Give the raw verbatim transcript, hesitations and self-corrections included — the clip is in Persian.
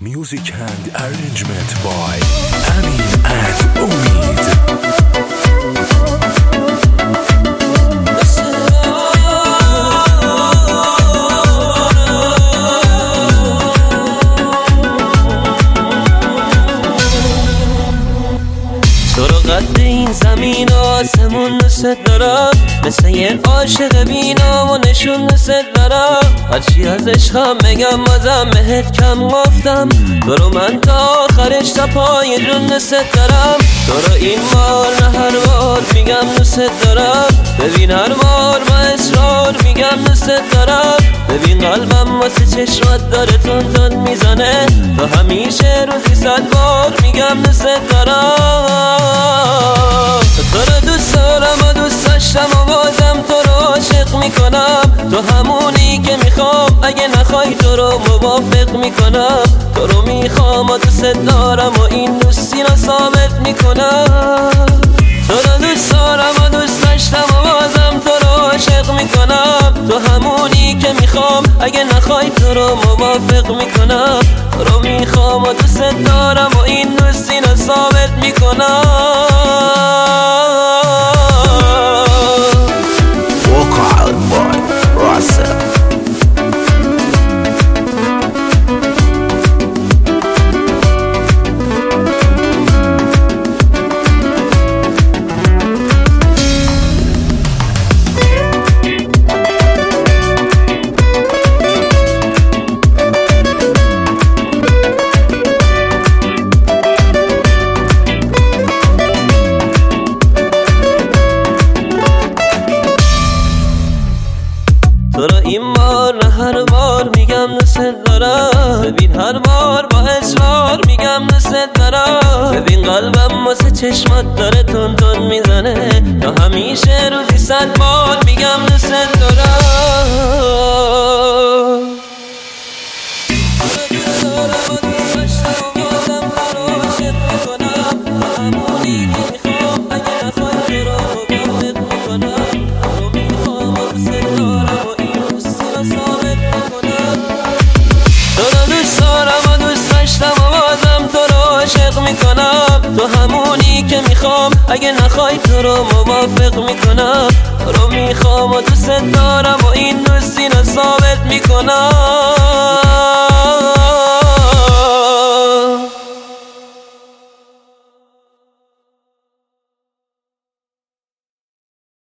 Music and arrangement by Amin and Umid. تو رو قد این زمین و آسمون دوست دارم، مثل یه عاشق بینام و نشون دوست دارم. هرچی از عشقم بگم بازم بهت کم گفتم، تو رو من تا آخرش تا پای جون دوست دارم. تو رو این بار نه هر بار میگم دوست دارم، ببین هر بار با اصرار میگم دوست دارم. ببین قلبم واسه چشمات داره تون تون میزنه، تو همیشه روزی صد بار میگم دوست دارم. تو رو دوست دارم و دوست داشتم و بازم تو رو عاشق میکنم. تو همونی که میخوام، اگه نخوای تو رو موافق میکنم. تو رو میخوام و دوست دارم و این دوستی رو ثابت میکنم. تو رو دوست دارم و دوست داشتم و بازم تو رو عاشق میکنم. تو همونی که میخوام، اگه نخوای تو رو موافق میکنم. تو رو میخوام و دوست دارم و این دوستی رو ثابت میکنم. تو رو این بار نه هر بار میگم دوست دارم، ببین هر بار با اصرار میگم دوست دارم. ببین قلبم واسه چشمات داره تون تون میزنه، تا همیشه روزی صد بار میگم دوست دارم. تو همونی که میخوام، اگه نخوای تو رو موافق میکنم. تو رو میخوام و دوست دارم و این دوستی رو ثابت میکنم.